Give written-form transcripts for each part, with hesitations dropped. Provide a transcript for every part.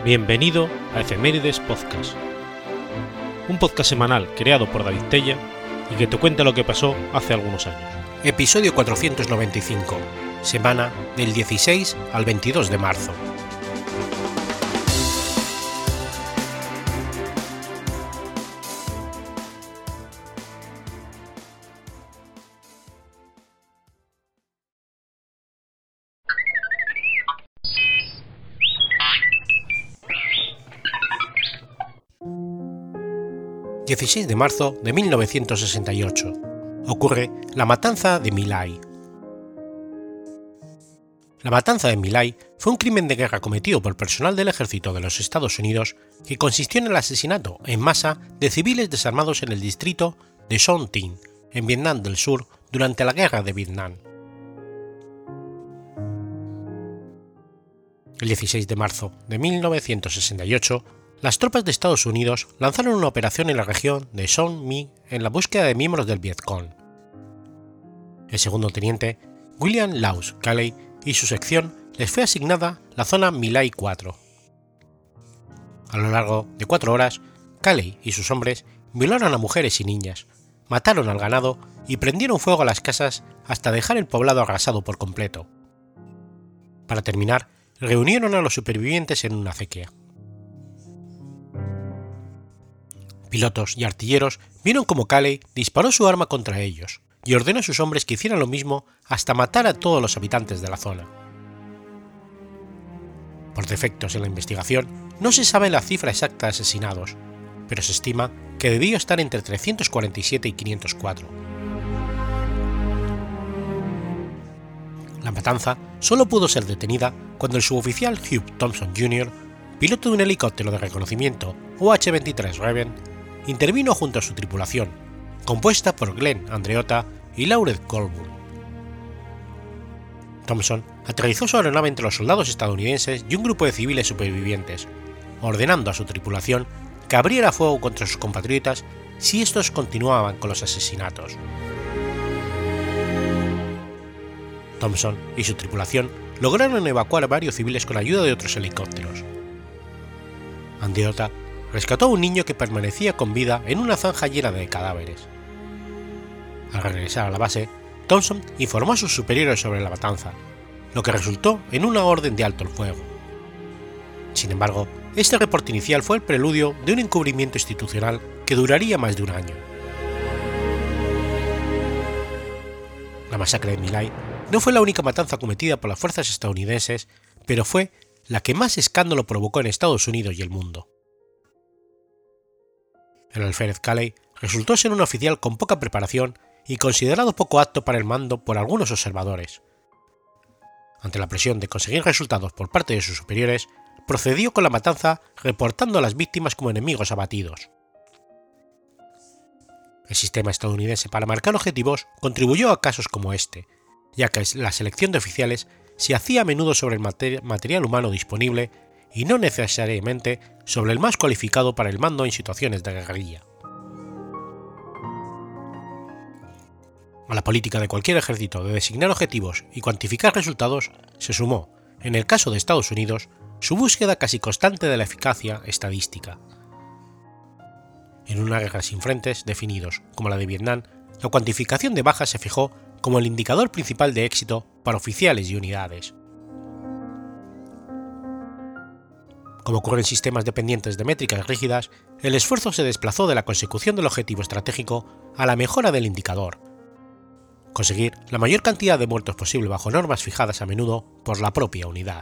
Bienvenido a Efemérides Podcast, un podcast semanal creado por David Tella y que te cuenta lo que pasó hace algunos años. Episodio 495, semana del 16 al 22 de marzo. ...16 de marzo de 1968... ocurre la matanza de My Lai. La matanza de My Lai fue un crimen de guerra cometido por personal del ejército de los Estados Unidos que consistió en el asesinato en masa de civiles desarmados en el distrito de Son Tin, en Vietnam del Sur, durante la Guerra de Vietnam. El 16 de marzo de 1968, las tropas de Estados Unidos lanzaron una operación en la región de Son My en la búsqueda de miembros del Vietcong. El segundo teniente, William Laws Calley, y su sección les fue asignada la zona My Lai 4. A lo largo de 4 horas, Calley y sus hombres violaron a mujeres y niñas, mataron al ganado y prendieron fuego a las casas hasta dejar el poblado arrasado por completo. Para terminar, reunieron a los supervivientes en una acequia. Pilotos y artilleros vieron cómo Calley disparó su arma contra ellos y ordenó a sus hombres que hicieran lo mismo hasta matar a todos los habitantes de la zona. Por defectos en la investigación, no se sabe la cifra exacta de asesinados, pero se estima que debió estar entre 347 y 504. La matanza solo pudo ser detenida cuando el suboficial Hugh Thompson Jr., piloto de un helicóptero de reconocimiento UH-23 Raven, intervino junto a su tripulación, compuesta por Glenn Andreotta y Laurel Colburn. Thompson aterrizó su aeronave entre los soldados estadounidenses y un grupo de civiles supervivientes, ordenando a su tripulación que abriera fuego contra sus compatriotas si estos continuaban con los asesinatos. Thompson y su tripulación lograron evacuar a varios civiles con ayuda de otros helicópteros. Andreotta rescató a un niño que permanecía con vida en una zanja llena de cadáveres. Al regresar a la base, Thompson informó a sus superiores sobre la matanza, lo que resultó en una orden de alto el fuego. Sin embargo, este reporte inicial fue el preludio de un encubrimiento institucional que duraría más de un año. La masacre de My Lai no fue la única matanza cometida por las fuerzas estadounidenses, pero fue la que más escándalo provocó en Estados Unidos y el mundo. El alférez Calley resultó ser un oficial con poca preparación y considerado poco apto para el mando por algunos observadores. Ante la presión de conseguir resultados por parte de sus superiores, procedió con la matanza reportando a las víctimas como enemigos abatidos. El sistema estadounidense para marcar objetivos contribuyó a casos como este, ya que la selección de oficiales se hacía a menudo sobre el material humano disponible y no necesariamente sobre el más cualificado para el mando en situaciones de guerrilla. A la política de cualquier ejército de designar objetivos y cuantificar resultados se sumó, en el caso de Estados Unidos, su búsqueda casi constante de la eficacia estadística. En una guerra sin frentes definidos como la de Vietnam, la cuantificación de bajas se fijó como el indicador principal de éxito para oficiales y unidades. Como ocurre en sistemas dependientes de métricas rígidas, el esfuerzo se desplazó de la consecución del objetivo estratégico a la mejora del indicador, conseguir la mayor cantidad de muertos posible bajo normas fijadas a menudo por la propia unidad.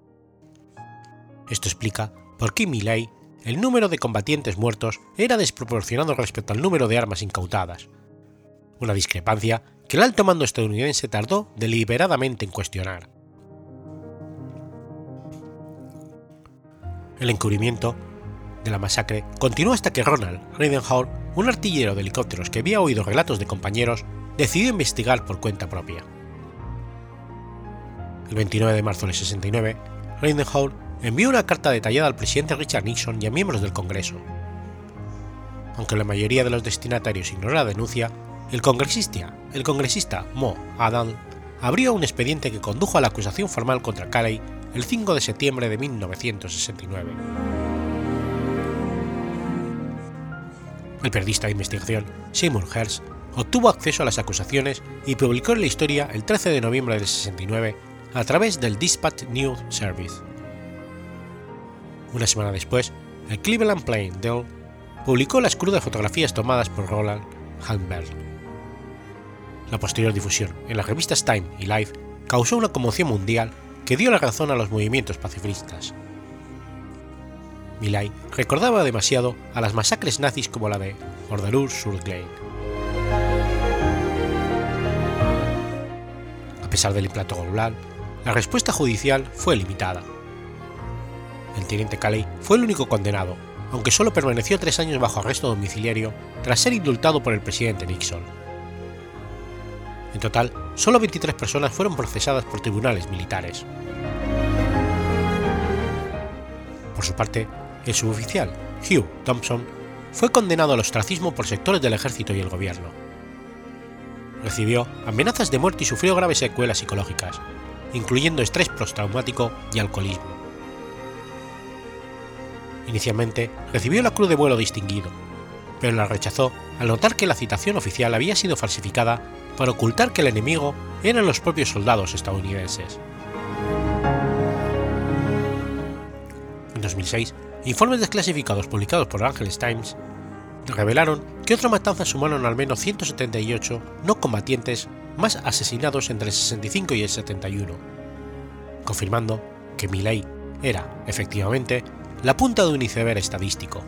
Esto explica por qué en My Lai el número de combatientes muertos era desproporcionado respecto al número de armas incautadas, una discrepancia que el alto mando estadounidense tardó deliberadamente en cuestionar. El encubrimiento de la masacre continuó hasta que Ronald Ridenhour, un artillero de helicópteros que había oído relatos de compañeros, decidió investigar por cuenta propia. El 29 de marzo del 69, Ridenhour envió una carta detallada al presidente Richard Nixon y a miembros del Congreso. Aunque la mayoría de los destinatarios ignoró la denuncia, el congresista Mo Adams abrió un expediente que condujo a la acusación formal contra Calley el 5 de septiembre de 1969. El periodista de investigación Seymour Hersh obtuvo acceso a las acusaciones y publicó la historia el 13 de noviembre del 69 a través del Dispatch News Service. Una semana después, el Cleveland Plain Dealer publicó las crudas fotografías tomadas por Roland Hallenberg. La posterior difusión en las revistas Time y Life causó una conmoción mundial que dio la razón a los movimientos pacifistas. My Lai recordaba demasiado a las masacres nazis como la de Orderud-sur-Glane. A pesar del impacto global, la respuesta judicial fue limitada. El teniente Calley fue el único condenado, aunque solo permaneció 3 años bajo arresto domiciliario tras ser indultado por el presidente Nixon. En total, solo 23 personas fueron procesadas por tribunales militares. Por su parte, el suboficial Hugh Thompson fue condenado al ostracismo por sectores del ejército y el gobierno. Recibió amenazas de muerte y sufrió graves secuelas psicológicas, incluyendo estrés postraumático y alcoholismo. Inicialmente recibió la Cruz de Vuelo Distinguido, pero la rechazó al notar que la citación oficial había sido falsificada para ocultar que el enemigo eran los propios soldados estadounidenses. En 2006, informes desclasificados publicados por Angeles Times revelaron que otra matanza sumaron al menos 178 no combatientes más asesinados entre el 65 y el 71, confirmando que My Lai era, efectivamente, la punta de un iceberg estadístico.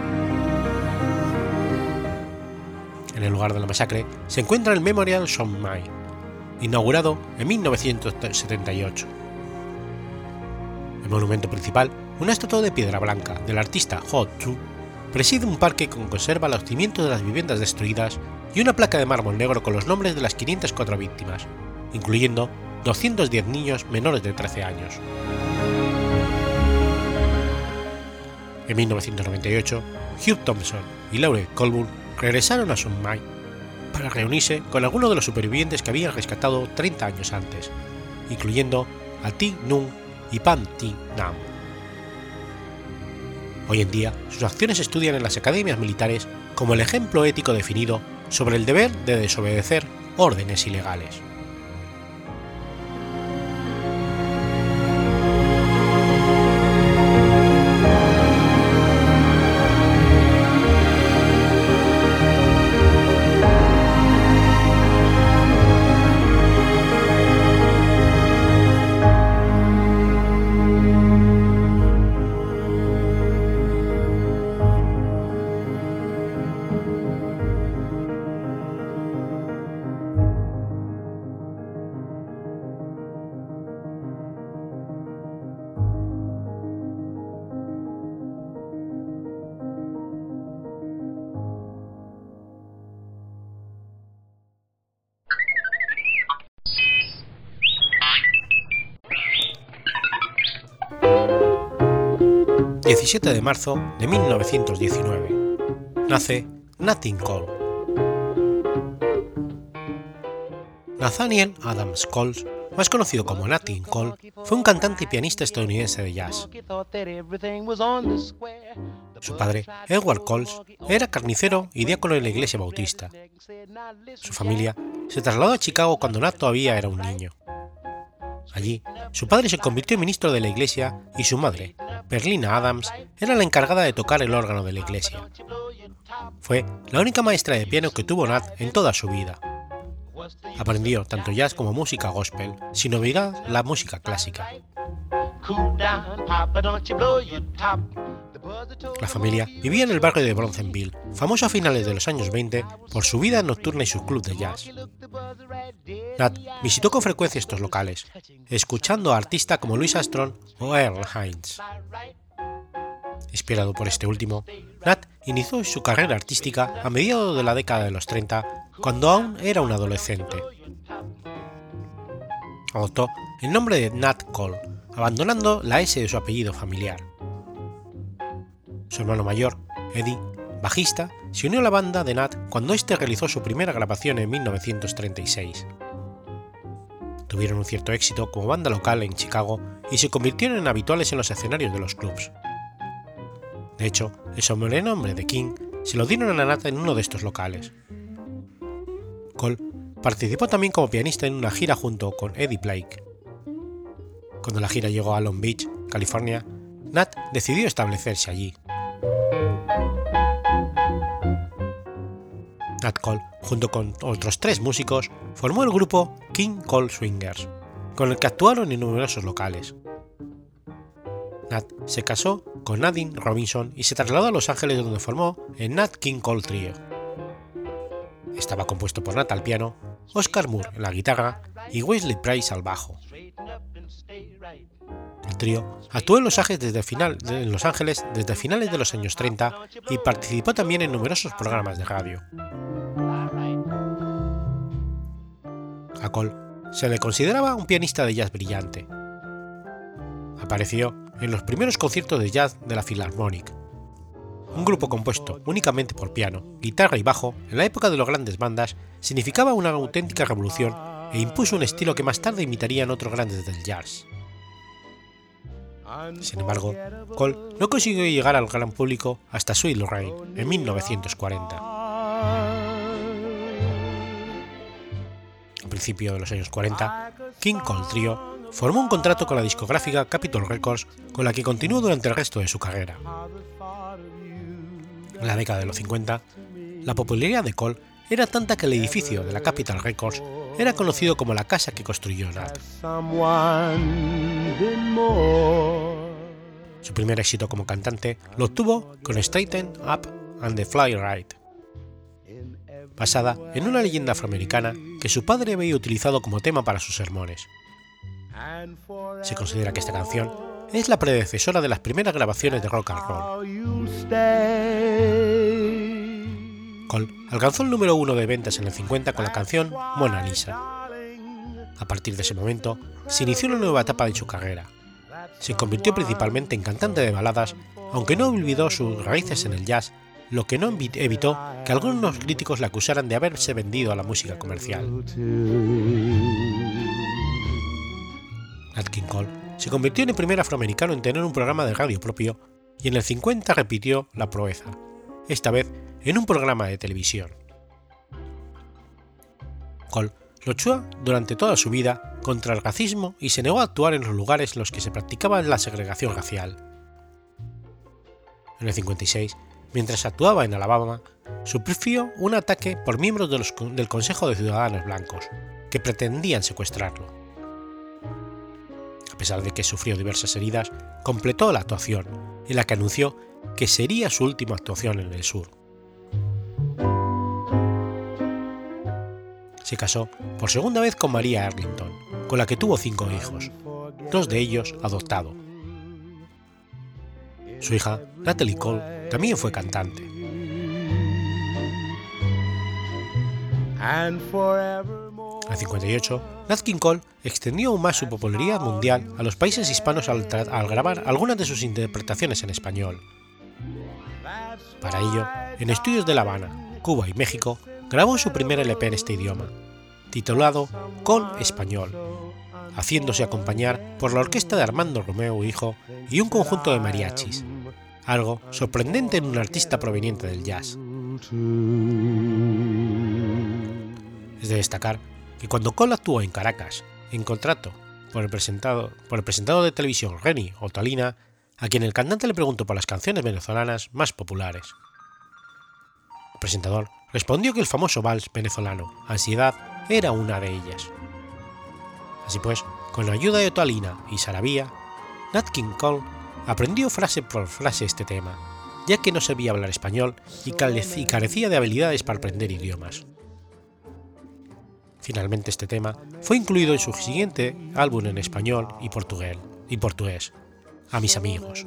En el lugar de la masacre se encuentra el Memorial Son Mai, inaugurado en 1978. El monumento principal, una estatua de piedra blanca del artista Ho Tzu, preside un parque que conserva los cimientos de las viviendas destruidas y una placa de mármol negro con los nombres de las 504 víctimas, incluyendo 210 niños menores de 13 años. En 1998, Hugh Thompson y Laurel Colburn regresaron a Son Mai para reunirse con algunos de los supervivientes que habían rescatado 30 años antes, incluyendo a Thi Nung y Pham Thi Nam. Hoy en día, sus acciones se estudian en las academias militares como el ejemplo ético definido sobre el deber de desobedecer órdenes ilegales. El 17 de marzo de 1919 nace Nat King Cole. Nathaniel Adams Coles, más conocido como Nat King Cole, fue un cantante y pianista estadounidense de jazz. Su padre, Edward Coles, era carnicero y diácono en la iglesia bautista. Su familia se trasladó a Chicago cuando Nat todavía era un niño. Allí, su padre se convirtió en ministro de la iglesia y su madre, Perlina Adams, era la encargada de tocar el órgano de la iglesia. Fue la única maestra de piano que tuvo Nat en toda su vida. Aprendió tanto jazz como música gospel, sin olvidar la música clásica. La familia vivía en el barrio de Bronzeville, famoso a finales de los años 20 por su vida nocturna y su club de jazz. Nat visitó con frecuencia estos locales, escuchando a artistas como Louis Armstrong o Earl Hines. Inspirado por este último, Nat inició su carrera artística a mediados de la década de los 30, cuando aún era un adolescente. Adoptó el nombre de Nat Cole, abandonando la S de su apellido familiar. Su hermano mayor, Eddie, bajista, se unió a la banda de Nat cuando éste realizó su primera grabación en 1936. Tuvieron un cierto éxito como banda local en Chicago y se convirtieron en habituales en los escenarios de los clubs. De hecho, el sobrenombre de King se lo dieron a Nat en uno de estos locales. Cole participó también como pianista en una gira junto con Eddie Blake. Cuando la gira llegó a Long Beach, California, Nat decidió establecerse allí. Nat Cole, junto con otros 3 músicos, formó el grupo King Cole Swingers, con el que actuaron en numerosos locales. Nat se casó con Nadine Robinson y se trasladó a Los Ángeles, donde formó el Nat King Cole Trio. Estaba compuesto por Nat al piano, Oscar Moore en la guitarra y Wesley Price al bajo. El trío actuó en Los Ángeles desde finales de los años 30 y participó también en numerosos programas de radio. A Cole se le consideraba un pianista de jazz brillante. Apareció en los primeros conciertos de jazz de la Philharmonic, un grupo compuesto únicamente por piano, guitarra y bajo en la época de las grandes bandas. Significaba una auténtica revolución e impuso un estilo que más tarde imitarían otros grandes del jazz. Sin embargo, Cole no consiguió llegar al gran público hasta Sweet Lorraine en 1940. A principios de los años 40, King Cole Trio formó un contrato con la discográfica Capitol Records, con la que continuó durante el resto de su carrera. En la década de los 50, la popularidad de Cole era tanta que el edificio de la Capitol Records era conocido como la casa que construyó Nat. Su primer éxito como cantante lo obtuvo con Straighten Up and the Fly Right, basada en una leyenda afroamericana que su padre había utilizado como tema para sus sermones. Se considera que esta canción es la predecesora de las primeras grabaciones de rock and roll. Cole alcanzó el número 1 de ventas en el 50 con la canción Mona Lisa. A partir de ese momento, se inició una nueva etapa de su carrera. Se convirtió principalmente en cantante de baladas, aunque no olvidó sus raíces en el jazz, lo que no evitó que algunos críticos le acusaran de haberse vendido a la música comercial. Nat King Cole se convirtió en el primer afroamericano en tener un programa de radio propio y en el 50 repitió la proeza, esta vez en un programa de televisión. Cole luchó durante toda su vida contra el racismo y se negó a actuar en los lugares en los que se practicaba la segregación racial. En el 56, mientras actuaba en Alabama, sufrió un ataque por miembros del Consejo de Ciudadanos Blancos, que pretendían secuestrarlo. A pesar de que sufrió diversas heridas, completó la actuación, en la que anunció que sería su última actuación en el sur. Se casó por segunda vez con Maria Arlington, con la que tuvo 5 hijos, 2 de ellos adoptados. Su hija, Natalie Cole, también fue cantante. En el 58, Nat King Cole extendió aún más su popularidad mundial a los países hispanos al grabar algunas de sus interpretaciones en español. Para ello, en estudios de La Habana, Cuba y México, grabó su primer LP en este idioma, titulado Cole Español, haciéndose acompañar por la orquesta de Armando Romeo Hijo y un conjunto de mariachis, algo sorprendente en un artista proveniente del jazz. Es de destacar que cuando Cole actuó en Caracas, en contrato por el presentador de televisión Renny Ottolina, a quien el cantante le preguntó por las canciones venezolanas más populares. El presentador respondió que el famoso vals venezolano, Ansiedad, era una de ellas. Así pues, con la ayuda de Ottolina y Saravia, Nat King Cole aprendió frase por frase este tema, ya que no sabía hablar español y carecía de habilidades para aprender idiomas. Finalmente este tema fue incluido en su siguiente álbum en español y portugués, A mis amigos.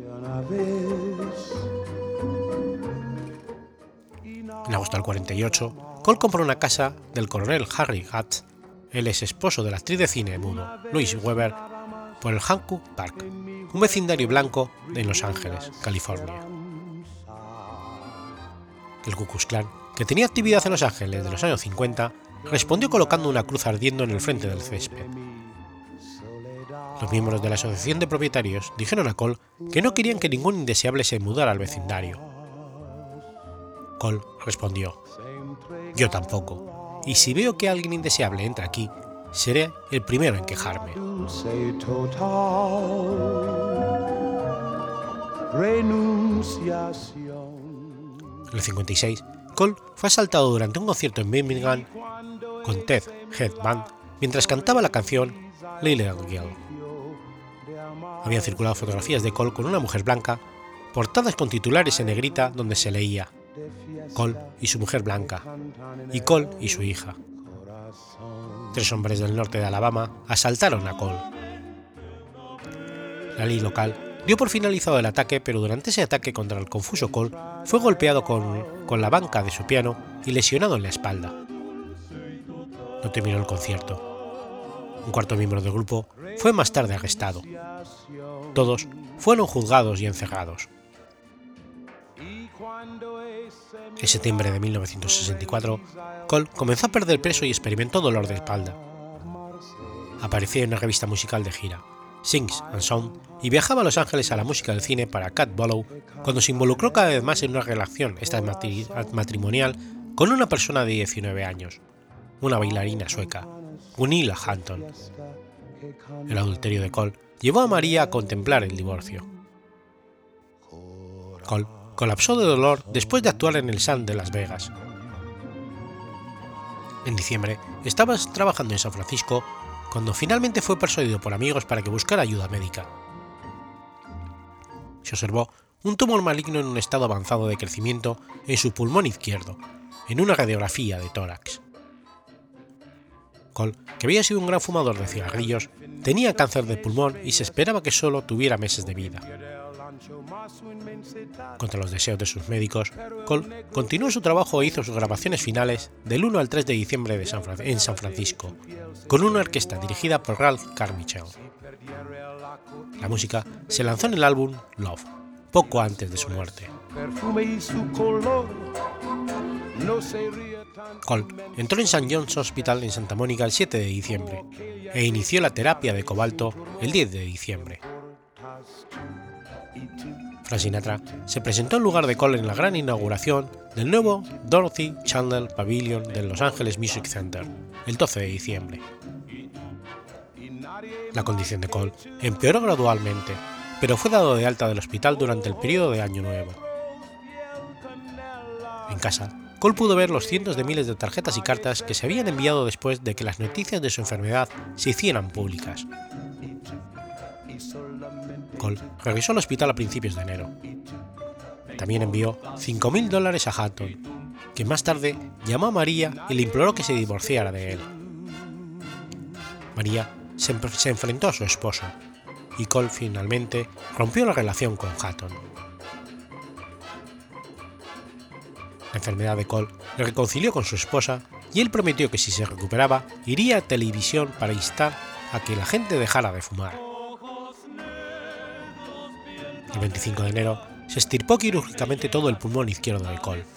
En agosto del 48, Cole compró una casa del coronel Harry Hutz, el ex esposo de la actriz de cine mudo Louise Weber, por el Hancock Park, un vecindario blanco en Los Ángeles, California. El Ku Klux Klan, que tenía actividad en Los Ángeles de los años 50, respondió colocando una cruz ardiendo en el frente del césped. Los miembros de la asociación de propietarios dijeron a Cole que no querían que ningún indeseable se mudara al vecindario. Cole respondió: «Yo tampoco, y si veo que alguien indeseable entra aquí, seré el primero en quejarme». En el 56, Cole fue asaltado durante un concierto en Birmingham con Ted Head Band mientras cantaba la canción Little Girl. Habían circulado fotografías de Cole con una mujer blanca, portadas con titulares en negrita donde se leía «Cole y su mujer blanca» y «Cole y su hija». 3 hombres del norte de Alabama asaltaron a Cole. La ley local dio por finalizado el ataque, pero durante ese ataque contra el confuso Cole fue golpeado con la banca de su piano y lesionado en la espalda. No terminó el concierto. Un cuarto miembro del grupo fue más tarde arrestado. Todos fueron juzgados y encerrados. En septiembre de 1964, Cole comenzó a perder peso y experimentó dolor de espalda. Aparecía en una revista musical de gira, Sings and Sound, y viajaba a Los Ángeles a la música del cine para Cat Bollow cuando se involucró cada vez más en una relación matrimonial con una persona de 19 años, una bailarina sueca, Gunilla Hampton. El adulterio de Cole llevó a María a contemplar el divorcio. Cole colapsó de dolor después de actuar en el Sun de Las Vegas. En diciembre estaba trabajando en San Francisco cuando finalmente fue persuadido por amigos para que buscara ayuda médica. Se observó un tumor maligno en un estado avanzado de crecimiento en su pulmón izquierdo, en una radiografía de tórax. Cole, que había sido un gran fumador de cigarrillos, tenía cáncer de pulmón y se esperaba que solo tuviera meses de vida. Contra los deseos de sus médicos, Cole continuó su trabajo e hizo sus grabaciones finales del 1 al 3 de diciembre en San Francisco, con una orquesta dirigida por Ralph Carmichael. La música se lanzó en el álbum Love, poco antes de su muerte. Cole entró en St. John's Hospital en Santa Mónica el 7 de diciembre e inició la terapia de cobalto el 10 de diciembre. Frank Sinatra se presentó en lugar de Cole en la gran inauguración del nuevo Dorothy Chandler Pavilion del Los Angeles Music Center el 12 de diciembre. La condición de Cole empeoró gradualmente, pero fue dado de alta del hospital durante el periodo de Año Nuevo. En casa, Cole pudo ver los cientos de miles de tarjetas y cartas que se habían enviado después de que las noticias de su enfermedad se hicieran públicas. Cole regresó al hospital a principios de enero. También envió $5.000 a Hatton, que más tarde llamó a María y le imploró que se divorciara de él. María se enfrentó a su esposo, y Cole finalmente rompió la relación con Hatton. La enfermedad de Cole le reconcilió con su esposa y él prometió que si se recuperaba iría a televisión para instar a que la gente dejara de fumar. El 25 de enero se extirpó quirúrgicamente todo el pulmón izquierdo de Cole.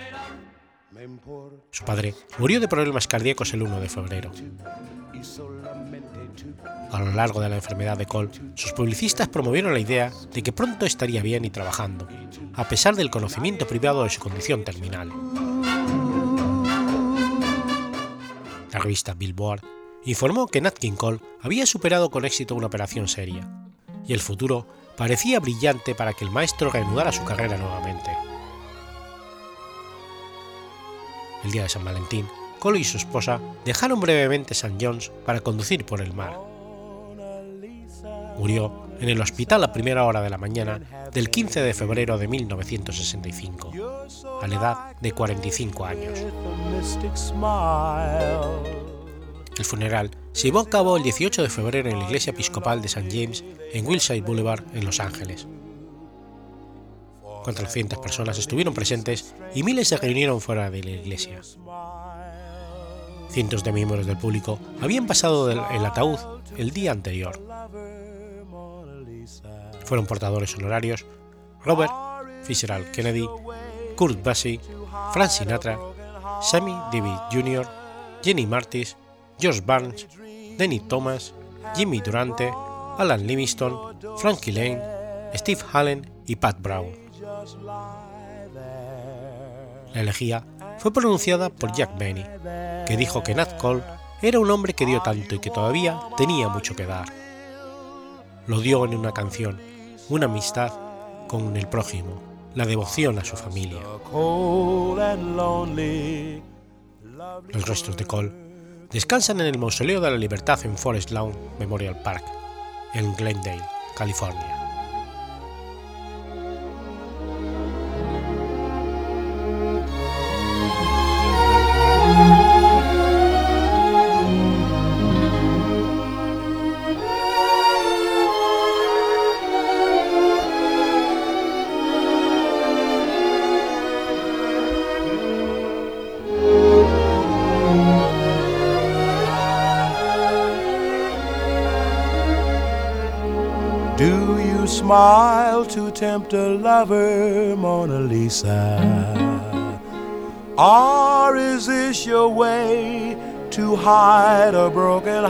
Su padre murió de problemas cardíacos el 1 de febrero. A lo largo de la enfermedad de Cole, sus publicistas promovieron la idea de que pronto estaría bien y trabajando, a pesar del conocimiento privado de su condición terminal. La revista Billboard informó que Nat King Cole había superado con éxito una operación seria, y el futuro parecía brillante para que el maestro reanudara su carrera nuevamente. El día de San Valentín, Cole y su esposa dejaron brevemente St. John's para conducir por el mar. Murió en el hospital a primera hora de la mañana del 15 de febrero de 1965, a la edad de 45 años. El funeral se llevó a cabo el 18 de febrero en la iglesia episcopal de St. James en Wilshire Boulevard, en Los Ángeles. 400 personas estuvieron presentes y miles se reunieron fuera de la iglesia. Cientos de miembros del público habían pasado el ataúd el día anterior. Fueron portadores honorarios Robert Fitzgerald Kennedy, Kurt Basie, Frank Sinatra, Sammy Davis Jr., Jenny Martis, George Barnes, Denny Thomas, Jimmy Durante, Alan Livingston, Frankie Lane, Steve Allen y Pat Brown. La elegía fue pronunciada por Jack Benny, que dijo que Nat Cole era un hombre que dio tanto y que todavía tenía mucho que dar. Lo dio en una canción, una amistad con el prójimo, la devoción a su familia. Los restos de Cole descansan en el Mausoleo de la Libertad en Forest Lawn Memorial Park, en Glendale, California. Smile to tempt a lover, Mona Lisa? Or is this your way to hide a broken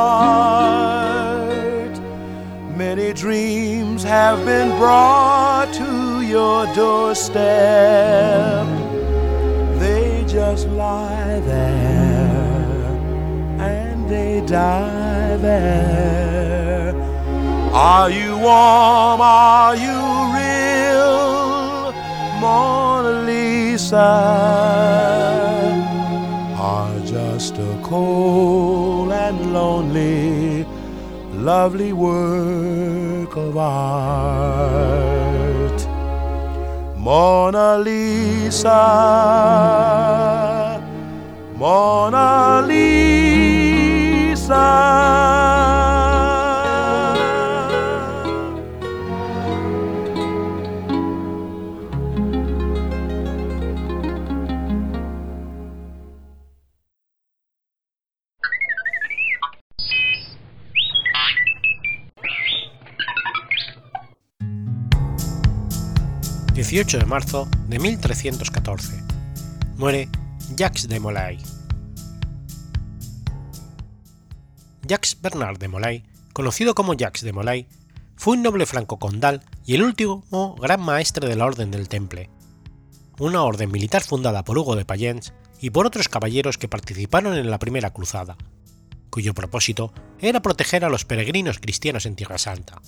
heart? Many dreams have been brought to your doorstep. They just lie there and they die there. Are you warm? Are you real, Mona Lisa? Or just a cold and lonely, lovely work of art? Mona Lisa, Mona Lisa. 18 de marzo de 1314. Muere Jacques de Molay. Jacques Bernard de Molay, conocido como Jacques de Molay, fue un noble franco-condal y el último gran maestre de la Orden del Temple, una orden militar fundada por Hugo de Payens y por otros caballeros que participaron en la Primera Cruzada, cuyo propósito era proteger a los peregrinos cristianos en Tierra Santa.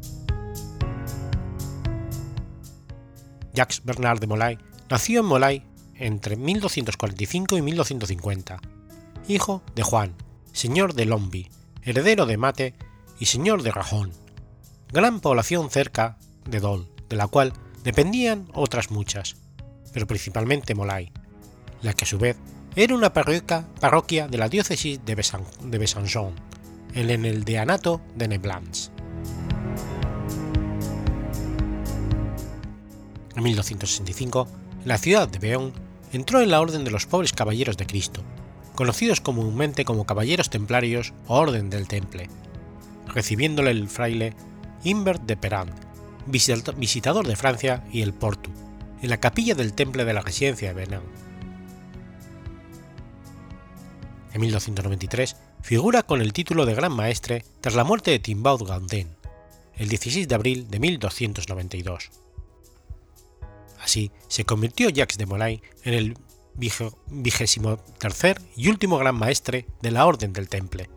Jacques Bernard de Molay nació en Molay entre 1245 y 1250, hijo de Juan, señor de Lomby, heredero de Mate y señor de Rajón, gran población cerca de Dol, de la cual dependían otras muchas, pero principalmente Molay, la que a su vez era una parroquia de la diócesis de Besançon, en el deanato de Neblans. En 1265, la ciudad de Beón entró en la Orden de los Pobres Caballeros de Cristo, conocidos comúnmente como Caballeros Templarios o Orden del Temple, recibiéndole el fraile Imbert de Perand, visitador de Francia y el Portu, en la capilla del Temple de la Residencia de Benin. En 1293 figura con el título de Gran Maestre tras la muerte de Timbaud Gaudin, el 16 de abril de 1292. Así se convirtió Jacques de Molay en el 23º y último Gran Maestre de la Orden del Temple.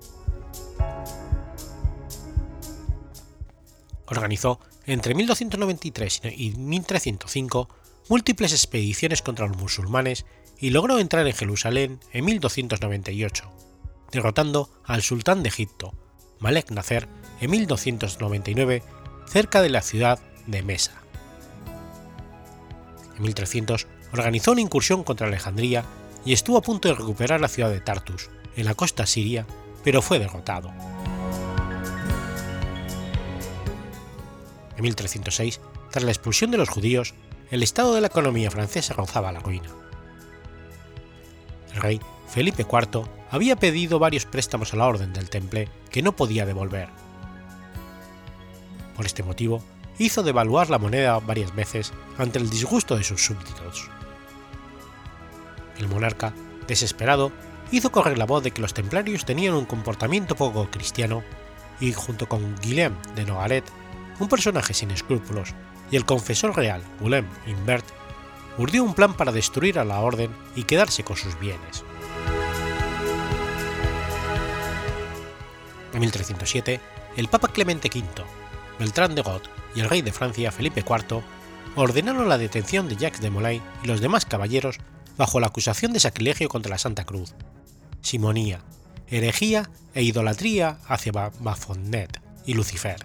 Organizó entre 1293 y 1305 múltiples expediciones contra los musulmanes y logró entrar en Jerusalén en 1298, derrotando al sultán de Egipto, Malek Nasser, en 1299 cerca de la ciudad de Mesa. En 1300 organizó una incursión contra Alejandría y estuvo a punto de recuperar la ciudad de Tartus, en la costa siria, pero fue derrotado. En 1306, tras la expulsión de los judíos, el estado de la economía francesa rozaba la ruina. El rey Felipe IV había pedido varios préstamos a la Orden del Temple que no podía devolver. Por este motivo, hizo devaluar la moneda varias veces ante el disgusto de sus súbditos. El monarca, desesperado, hizo correr la voz de que los templarios tenían un comportamiento poco cristiano y, junto con Guillem de Nogaret, un personaje sin escrúpulos, y el confesor real Guillem Imbert, urdió un plan para destruir a la orden y quedarse con sus bienes. En 1307, el Papa Clemente V, Beltrán de Got y el rey de Francia Felipe IV ordenaron la detención de Jacques de Molay y los demás caballeros bajo la acusación de sacrilegio contra la Santa Cruz, simonía, herejía e idolatría hacia Baphomet y Lucifer.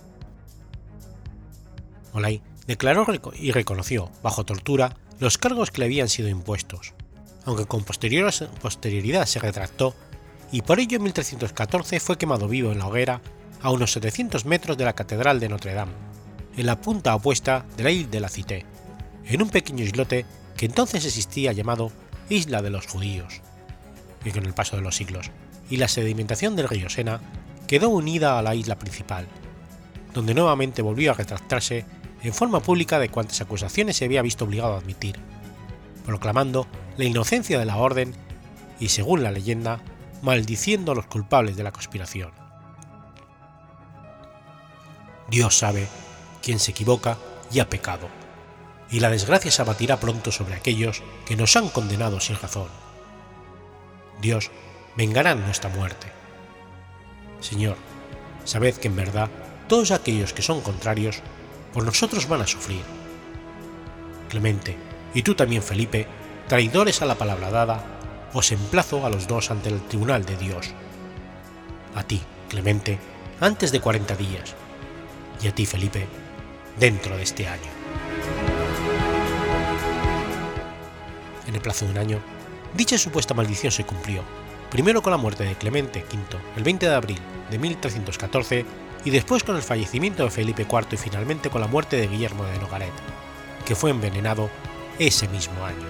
Molay declaró y reconoció, bajo tortura, los cargos que le habían sido impuestos, aunque con posterioridad se retractó, y por ello en 1314 fue quemado vivo en la hoguera a unos 700 metros de la Catedral de Notre Dame, en la punta opuesta de la Ile de la Cité, en un pequeño islote que entonces existía llamado Isla de los Judíos, y con el paso de los siglos y la sedimentación del río Sena quedó unida a la isla principal, donde nuevamente volvió a retractarse en forma pública de cuantas acusaciones se había visto obligado a admitir, proclamando la inocencia de la orden y, según la leyenda, maldiciendo a los culpables de la conspiración. Dios sabe, quien se equivoca ya ha pecado, y la desgracia se abatirá pronto sobre aquellos que nos han condenado sin razón. Dios vengará nuestra muerte. Señor, sabed que en verdad todos aquellos que son contrarios por nosotros van a sufrir. Clemente, y tú también Felipe, traidores a la palabra dada, os emplazo a los dos ante el tribunal de Dios. A ti, Clemente, antes de 40 días, y a ti, Felipe, dentro de este año. En el plazo de un año, dicha supuesta maldición se cumplió, primero con la muerte de Clemente V el 20 de abril de 1314 y después con el fallecimiento de Felipe IV y finalmente con la muerte de Guillermo de Nogaret, que fue envenenado ese mismo año.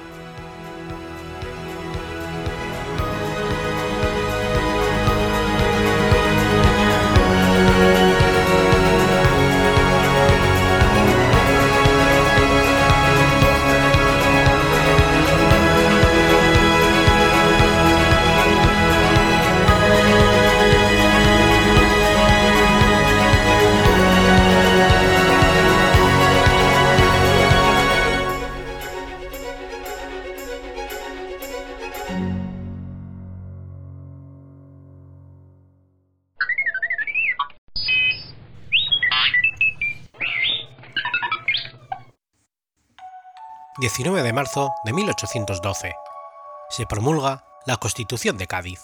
...19 de marzo de 1812... se promulga la Constitución de Cádiz.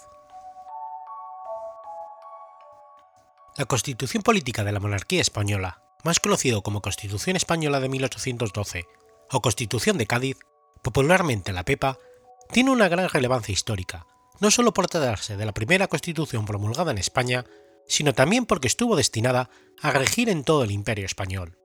La Constitución Política de la Monarquía Española, más conocido como Constitución Española de 1812 o Constitución de Cádiz, popularmente la PEPA, tiene una gran relevancia histórica, no solo por tratarse de la primera Constitución promulgada en España, sino también porque estuvo destinada a regir en todo el Imperio español.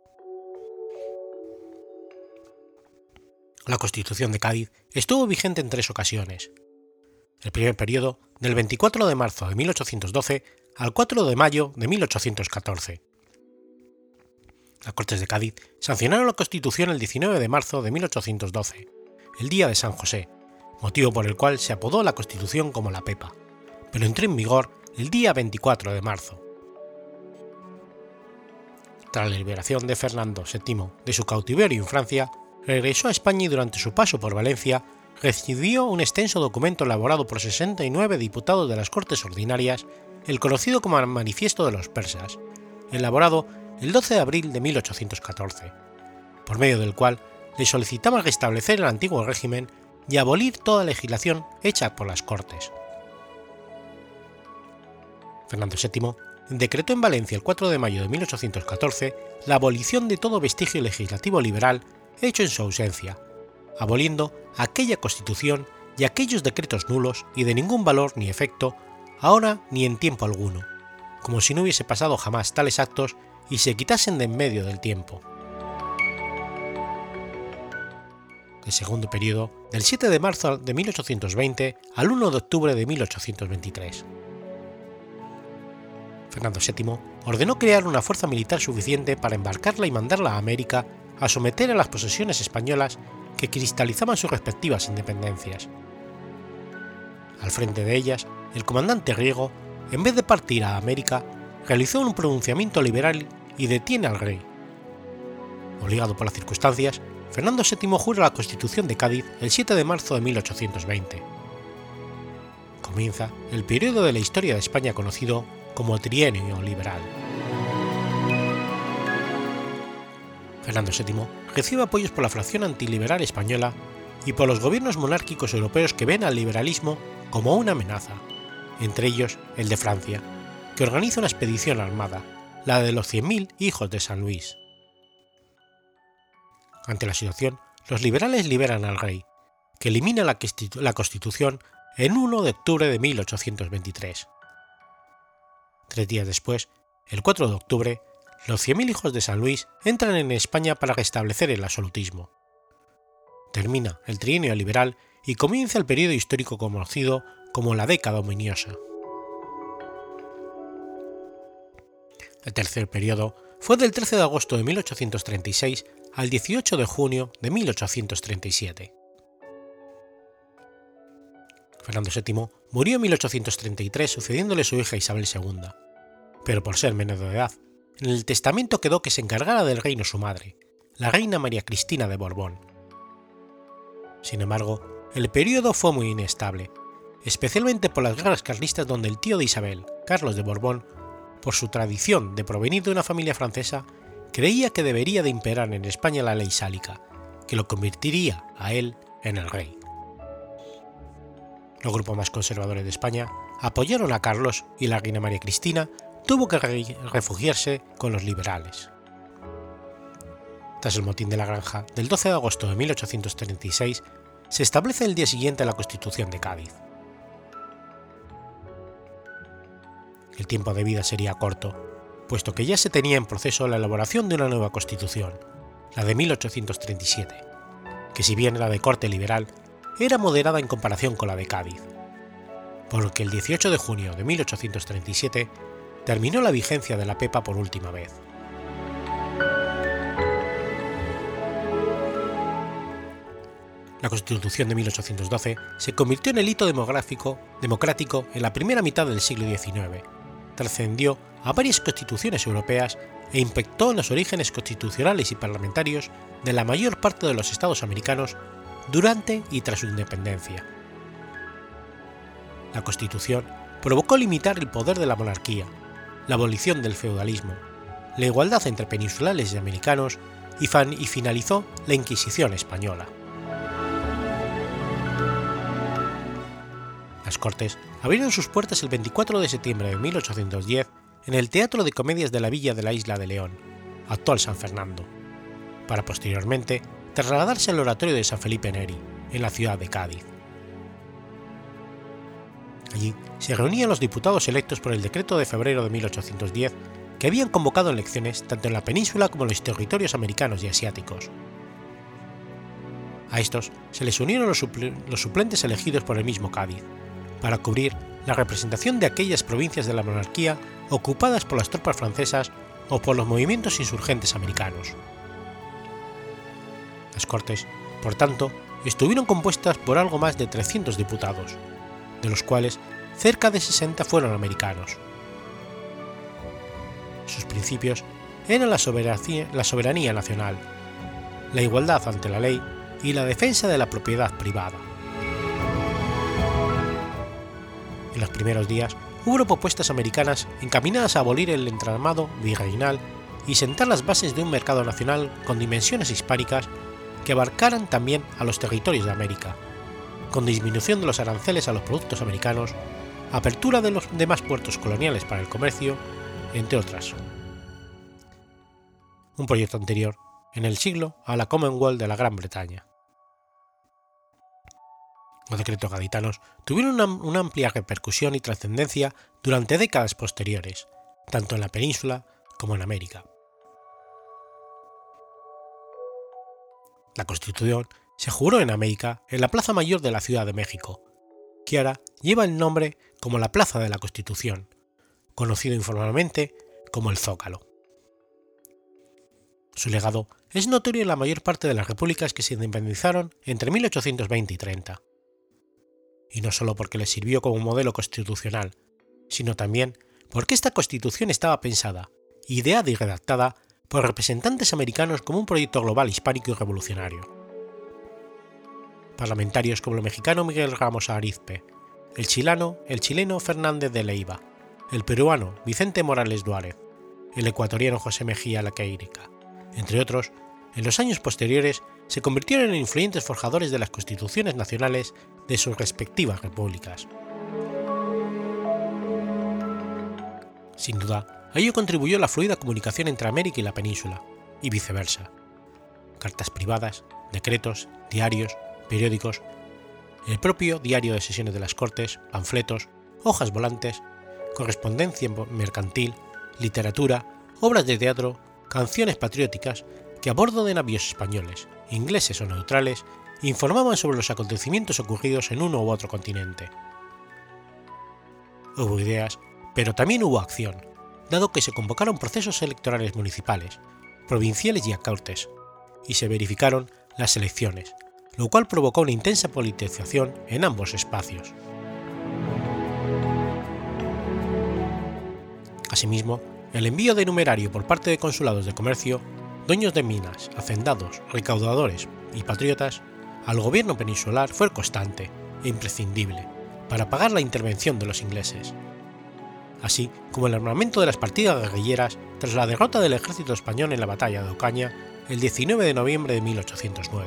La Constitución de Cádiz estuvo vigente en 3 ocasiones. El primer periodo, del 24 de marzo de 1812 al 4 de mayo de 1814. Las Cortes de Cádiz sancionaron la Constitución el 19 de marzo de 1812, el día de San José, motivo por el cual se apodó la Constitución como la PEPA, pero entró en vigor el día 24 de marzo. Tras la liberación de Fernando VII de su cautiverio en Francia, regresó a España y durante su paso por Valencia recibió un extenso documento elaborado por 69 diputados de las Cortes Ordinarias, el conocido como Manifiesto de los Persas, elaborado el 12 de abril de 1814, por medio del cual le solicitaban restablecer el antiguo régimen y abolir toda legislación hecha por las Cortes. Fernando VII decretó en Valencia el 4 de mayo de 1814 la abolición de todo vestigio legislativo liberal hecho en su ausencia, aboliendo aquella Constitución y aquellos decretos nulos y de ningún valor ni efecto, ahora ni en tiempo alguno, como si no hubiese pasado jamás tales actos y se quitasen de en medio del tiempo. El segundo periodo, del 7 de marzo de 1820 al 1 de octubre de 1823. Fernando VII ordenó crear una fuerza militar suficiente para embarcarla y mandarla a América a someter a las posesiones españolas que cristalizaban sus respectivas independencias. Al frente de ellas, el comandante Riego, en vez de partir a América, realizó un pronunciamiento liberal y detiene al rey. Obligado por las circunstancias, Fernando VII jura la Constitución de Cádiz el 7 de marzo de 1820. Comienza el periodo de la historia de España conocido como Trienio Liberal. Fernando VII recibe apoyos por la fracción antiliberal española y por los gobiernos monárquicos europeos que ven al liberalismo como una amenaza, entre ellos el de Francia, que organiza una expedición armada, la de los 100.000 hijos de San Luis. Ante la situación, los liberales liberan al rey, que elimina la Constitución en 1 de octubre de 1823. 3 días después, el 4 de octubre, los 100.000 hijos de San Luis entran en España para restablecer el absolutismo. Termina el trienio liberal y comienza el periodo histórico conocido como la década ominiosa. El tercer periodo fue del 13 de agosto de 1836 al 18 de junio de 1837. Fernando VII murió en 1833 sucediéndole su hija Isabel II, pero por ser menor de edad, en el testamento quedó que se encargara del reino su madre, la reina María Cristina de Borbón. Sin embargo, el periodo fue muy inestable, especialmente por las guerras carlistas donde el tío de Isabel, Carlos de Borbón, por su tradición de provenir de una familia francesa, creía que debería de imperar en España la ley sálica, que lo convertiría a él en el rey. Los grupos más conservadores de España apoyaron a Carlos y la reina María Cristina tuvo que refugiarse con los liberales. Tras el motín de la Granja del 12 de agosto de 1836, se establece el día siguiente la Constitución de Cádiz. El tiempo de vida sería corto, puesto que ya se tenía en proceso la elaboración de una nueva Constitución, la de 1837, que si bien era de corte liberal, era moderada en comparación con la de Cádiz, porque el 18 de junio de 1837 terminó la vigencia de la PEPA por última vez. La Constitución de 1812 se convirtió en el hito democrático en la primera mitad del siglo XIX, trascendió a varias constituciones europeas e impactó en los orígenes constitucionales y parlamentarios de la mayor parte de los estados americanos durante y tras su independencia. La Constitución provocó limitar el poder de la monarquía, la abolición del feudalismo, la igualdad entre peninsulares y americanos y finalizó la Inquisición española. Las Cortes abrieron sus puertas el 24 de septiembre de 1810 en el Teatro de Comedias de la Villa de la Isla de León, actual San Fernando, para posteriormente trasladarse al Oratorio de San Felipe Neri, en la ciudad de Cádiz. Allí se reunían los diputados electos por el decreto de febrero de 1810 que habían convocado elecciones tanto en la península como en los territorios americanos y asiáticos. A estos se les unieron los suplentes elegidos por el mismo Cádiz, para cubrir la representación de aquellas provincias de la monarquía ocupadas por las tropas francesas o por los movimientos insurgentes americanos. Las Cortes, por tanto, estuvieron compuestas por algo más de 300 diputados, de los cuales cerca de 60 fueron americanos. Sus principios eran la soberanía nacional, la igualdad ante la ley y la defensa de la propiedad privada. En los primeros días hubo propuestas americanas encaminadas a abolir el entramado virreinal y sentar las bases de un mercado nacional con dimensiones hispánicas que abarcaran también a los territorios de América, con disminución de los aranceles a los productos americanos, apertura de los demás puertos coloniales para el comercio, entre otras. Un proyecto anterior, en el siglo, a la Commonwealth de la Gran Bretaña. Los decretos gaditanos tuvieron una amplia repercusión y trascendencia durante décadas posteriores, tanto en la península como en América. La Constitución se juró en América en la Plaza Mayor de la Ciudad de México, que ahora lleva el nombre como la Plaza de la Constitución, conocido informalmente como el Zócalo. Su legado es notorio en la mayor parte de las repúblicas que se independizaron entre 1820 y 30. y no solo porque les sirvió como modelo constitucional, sino también porque esta Constitución estaba pensada, ideada y redactada por representantes americanos como un proyecto global hispánico y revolucionario. Parlamentarios como el mexicano Miguel Ramos Arizpe, el chileno Fernández de Leiva, el peruano Vicente Morales Duárez, el ecuatoriano José Mejía Lequeirica, entre otros, en los años posteriores se convirtieron en influyentes forjadores de las constituciones nacionales de sus respectivas repúblicas. Sin duda, a ello contribuyó la fluida comunicación entre América y la península, y viceversa. Cartas privadas, decretos, diarios, periódicos, el propio diario de sesiones de las Cortes, panfletos, hojas volantes, correspondencia mercantil, literatura, obras de teatro, canciones patrióticas que a bordo de navíos españoles, ingleses o neutrales, informaban sobre los acontecimientos ocurridos en uno u otro continente. Hubo ideas, pero también hubo acción, dado que se convocaron procesos electorales municipales, provinciales y a Cortes, y se verificaron las elecciones, lo cual provocó una intensa politización en ambos espacios. Asimismo, el envío de numerario por parte de consulados de comercio, dueños de minas, hacendados, recaudadores y patriotas, al gobierno peninsular fue constante e imprescindible para pagar la intervención de los ingleses, así como el armamento de las partidas guerrilleras tras la derrota del ejército español en la batalla de Ocaña el 19 de noviembre de 1809.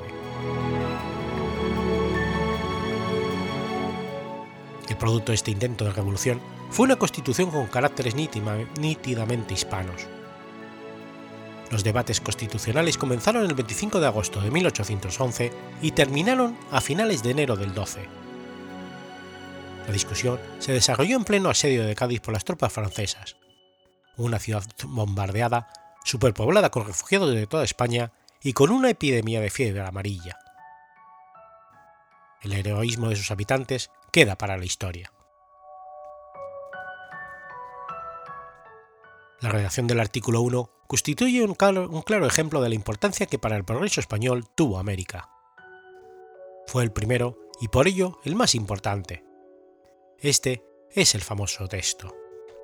El producto de este intento de revolución fue una constitución con caracteres nítidamente hispanos. Los debates constitucionales comenzaron el 25 de agosto de 1811 y terminaron a finales de enero del 12. La discusión se desarrolló en pleno asedio de Cádiz por las tropas francesas, una ciudad bombardeada, superpoblada con refugiados de toda España y con una epidemia de fiebre amarilla. El heroísmo de sus habitantes queda para la historia. La redacción del artículo 1 constituye un claro ejemplo de la importancia que para el progreso español tuvo América. Fue el primero y por ello el más importante. Este es el famoso texto.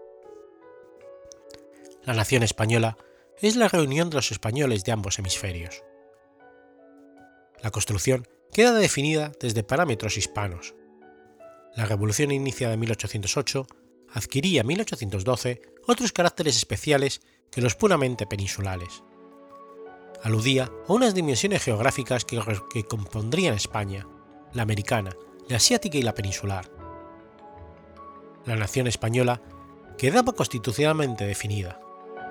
La nación española es la reunión de los españoles de ambos hemisferios. La construcción queda definida desde parámetros hispanos. La revolución iniciada en 1808 adquiría en 1812 otros caracteres especiales que los puramente peninsulares. Aludía a unas dimensiones geográficas que compondrían España, la americana, la asiática y la peninsular. La nación española quedaba constitucionalmente definida.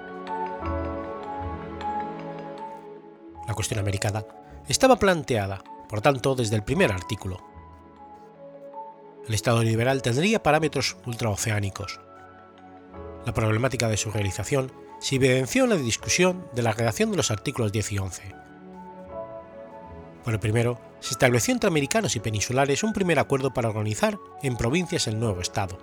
La cuestión americana estaba planteada, por tanto, desde el primer artículo. El Estado liberal tendría parámetros ultraoceánicos. La problemática de su realización se evidenció en la discusión de la redacción de los artículos 10 y 11. Por el primero, se estableció entre americanos y peninsulares un primer acuerdo para organizar en provincias el nuevo Estado.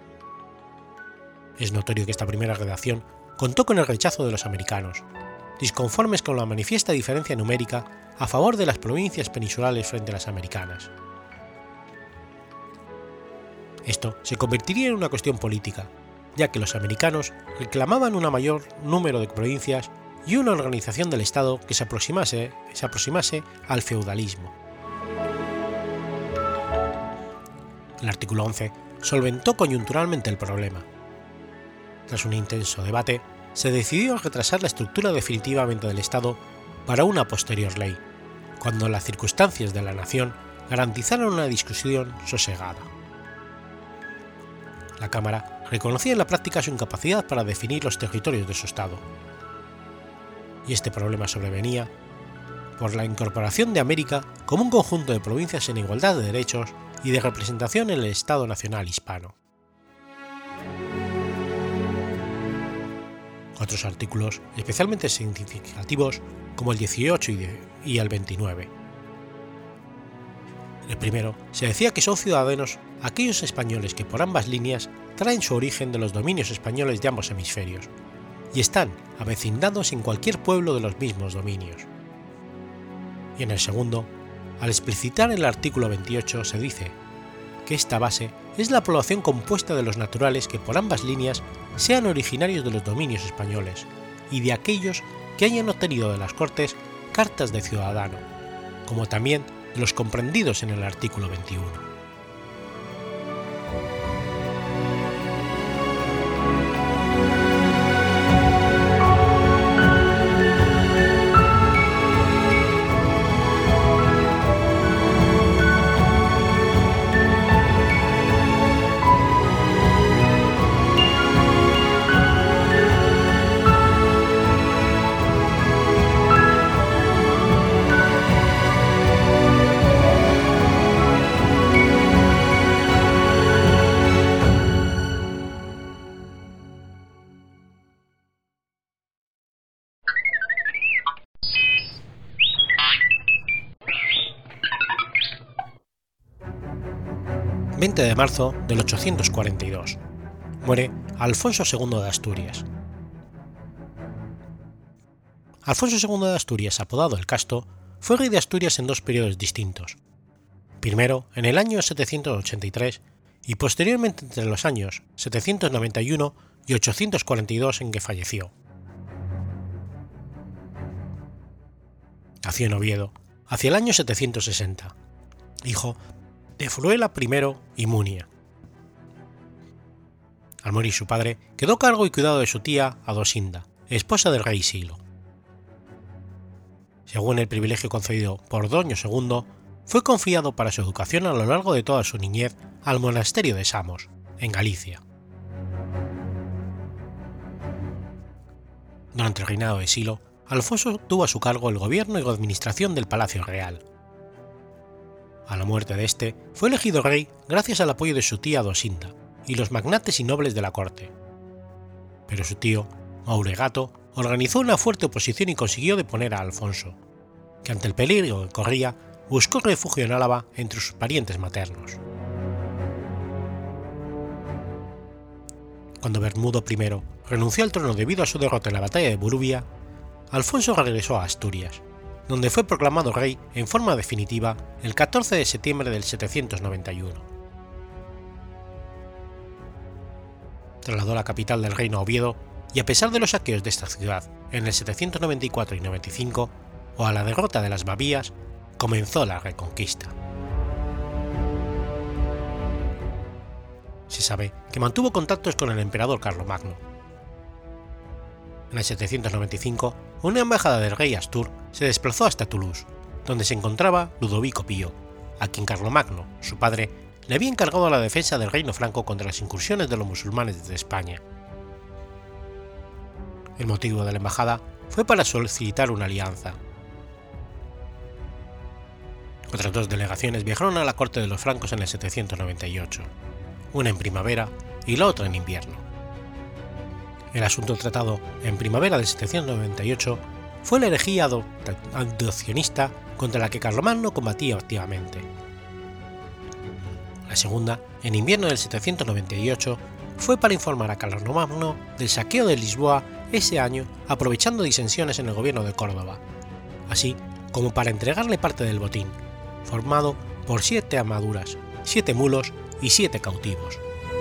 Es notorio que esta primera redacción contó con el rechazo de los americanos, disconformes con la manifiesta diferencia numérica a favor de las provincias peninsulares frente a las americanas. Esto se convertiría en una cuestión política, ya que los americanos reclamaban un mayor número de provincias y una organización del Estado que se aproximase al feudalismo. El artículo 11 solventó coyunturalmente el problema. Tras un intenso debate, se decidió retrasar la estructura definitivamente del Estado para una posterior ley, cuando las circunstancias de la nación garantizaron una discusión sosegada. La Cámara reconocía en la práctica su incapacidad para definir los territorios de su Estado. Y este problema sobrevenía por la incorporación de América como un conjunto de provincias en igualdad de derechos y de representación en el Estado Nacional hispano. Otros artículos especialmente significativos, como el 18 y el 29. En el primero se decía que son ciudadanos aquellos españoles que por ambas líneas traen su origen de los dominios españoles de ambos hemisferios y están avecindados en cualquier pueblo de los mismos dominios. Y en el segundo, al explicitar el artículo 28 se dice: que esta base es la población compuesta de los naturales que por ambas líneas sean originarios de los dominios españoles y de aquellos que hayan obtenido de las Cortes cartas de ciudadano, como también de los comprendidos en el artículo 21. De marzo del 842. Muere Alfonso II de Asturias. Alfonso II de Asturias, apodado el Casto, fue rey de Asturias en dos periodos distintos. Primero en el año 783 y posteriormente entre los años 791 y 842 en que falleció. Nació en Oviedo hacia el año 760, hijo de Fruela I y Munia. Al morir su padre, quedó a cargo y cuidado de su tía Adosinda, esposa del rey Silo. Según el privilegio concedido por Doño II, fue confiado para su educación a lo largo de toda su niñez al monasterio de Samos, en Galicia. Durante el reinado de Silo, Alfonso tuvo a su cargo el gobierno y la administración del Palacio Real. A la muerte de este, fue elegido rey gracias al apoyo de su tía Adosinda y los magnates y nobles de la corte. Pero su tío, Mauregato, organizó una fuerte oposición y consiguió deponer a Alfonso, que ante el peligro que corría, buscó refugio en Álava entre sus parientes maternos. Cuando Bermudo I renunció al trono debido a su derrota en la batalla de Burubia, Alfonso regresó a Asturias, donde fue proclamado rey en forma definitiva el 14 de septiembre del 791. Trasladó la capital del reino a Oviedo y a pesar de los saqueos de esta ciudad en el 794 y 95, o a la derrota de las Babías, comenzó la reconquista. Se sabe que mantuvo contactos con el emperador Carlomagno. En el 795, una embajada del rey Astur se desplazó hasta Toulouse, donde se encontraba Ludovico Pío, a quien Carlomagno, su padre, le había encargado la defensa del reino franco contra las incursiones de los musulmanes desde España. El motivo de la embajada fue para solicitar una alianza. Otras dos delegaciones viajaron a la corte de los francos en el 798, una en primavera y la otra en invierno. El asunto tratado en primavera del 798 fue la herejía adopcionista contra la que Carlomagno combatía activamente. La segunda, en invierno del 798, fue para informar a Carlomagno del saqueo de Lisboa ese año, aprovechando disensiones en el gobierno de Córdoba, así como para entregarle parte del botín, formado por 7 armaduras, 7 mulos y 7 cautivos.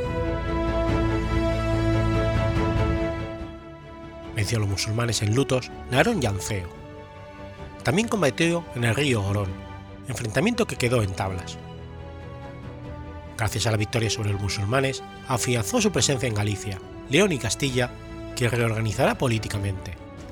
Venció a los musulmanes en Lutos, Narón y Anceo. También combatió en el río Orón, enfrentamiento que quedó en tablas. Gracias a la victoria sobre los musulmanes, afianzó su presencia en Galicia, León y Castilla, que reorganizará políticamente.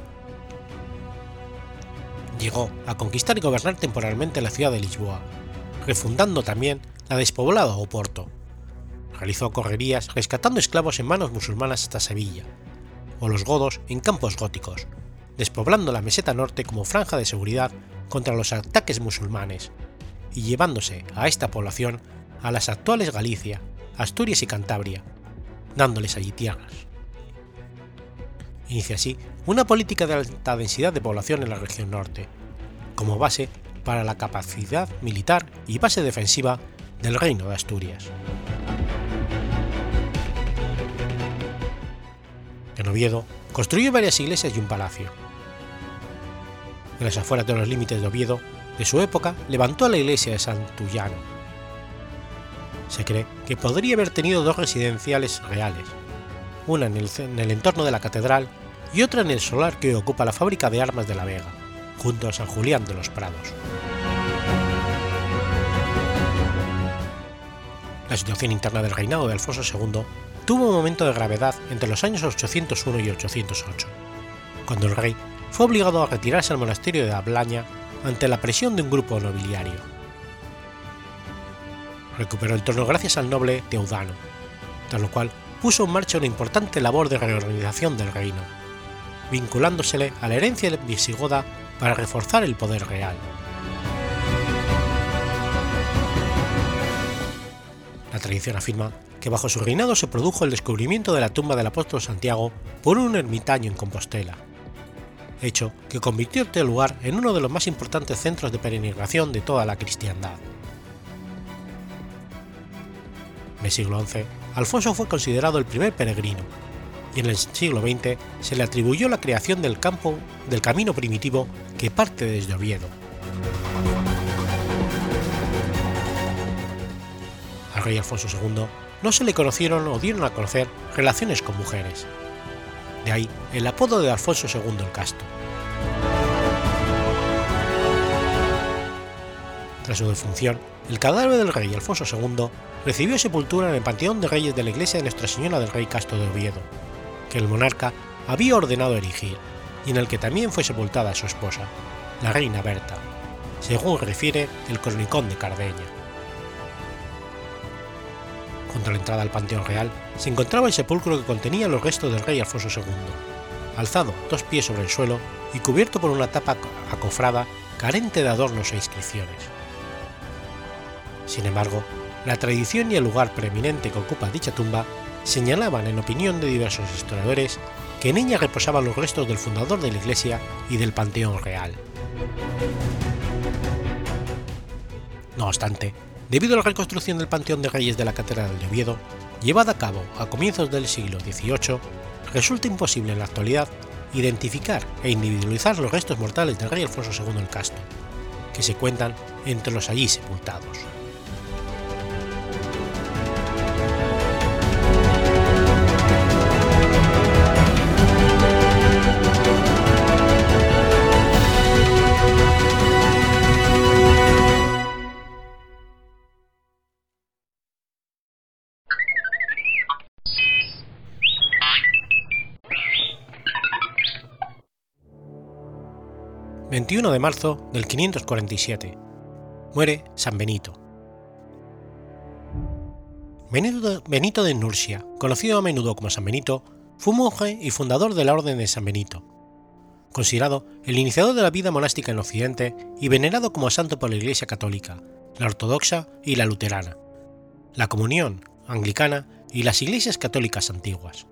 Llegó a conquistar y gobernar temporalmente la ciudad de Lisboa, refundando también la despoblada Oporto. Realizó correrías rescatando esclavos en manos musulmanas hasta Sevilla, o los godos en campos góticos, despoblando la meseta norte como franja de seguridad contra los ataques musulmanes, y llevándose a esta población a las actuales Galicia, Asturias y Cantabria, dándoles allí tierras. Inicia así una política de alta densidad de población en la región norte, como base para la capacidad militar y base defensiva del Reino de Asturias. En Oviedo construyó varias iglesias y un palacio. En las afueras de los límites de Oviedo, de su época, levantó la iglesia de Santullano. Se cree que podría haber tenido dos residenciales reales, una en el entorno de la catedral y otra en el solar que ocupa la fábrica de armas de La Vega, junto a San Julián de los Prados. La situación interna del reinado de Alfonso II tuvo un momento de gravedad entre los años 801 y 808, cuando el rey fue obligado a retirarse al monasterio de Ablaña ante la presión de un grupo nobiliario. Recuperó el trono gracias al noble Teudano, tras lo cual puso en marcha una importante labor de reorganización del reino, vinculándosele a la herencia visigoda para reforzar el poder real. La tradición afirma que bajo su reinado se produjo el descubrimiento de la tumba del apóstol Santiago por un ermitaño en Compostela, hecho que convirtió este lugar en uno de los más importantes centros de peregrinación de toda la cristiandad. En el siglo XI, Alfonso fue considerado el primer peregrino, y en el siglo XX se le atribuyó la creación del camino primitivo que parte desde Oviedo. Al rey Alfonso II no se le conocieron o dieron a conocer relaciones con mujeres. De ahí el apodo de Alfonso II el Casto. Tras su defunción, el cadáver del rey Alfonso II recibió sepultura en el Panteón de Reyes de la iglesia de Nuestra Señora del Rey Casto de Oviedo, que el monarca había ordenado erigir, y en el que también fue sepultada su esposa, la reina Berta, según refiere el Cronicón de Cardeña. Junto a la entrada al Panteón Real se encontraba el sepulcro que contenía los restos del rey Alfonso II, alzado 2 pies sobre el suelo y cubierto por una tapa acofrada carente de adornos e inscripciones. Sin embargo, la tradición y el lugar preeminente que ocupa dicha tumba señalaban, en opinión de diversos historiadores, que en ella reposaban los restos del fundador de la iglesia y del Panteón Real. No obstante, debido a la reconstrucción del Panteón de Reyes de la Catedral de Oviedo, llevada a cabo a comienzos del siglo XVIII, resulta imposible en la actualidad identificar e individualizar los restos mortales del rey Alfonso II el Casto, que se cuentan entre los allí sepultados. ...21 de marzo del 547... muere San Benito. Benito de Nursia, conocido a menudo como San Benito, fue monje y fundador de la Orden de San Benito, considerado el iniciador de la vida monástica en Occidente y venerado como santo por la Iglesia católica, la ortodoxa y la luterana, la comunión anglicana y las iglesias católicas antiguas.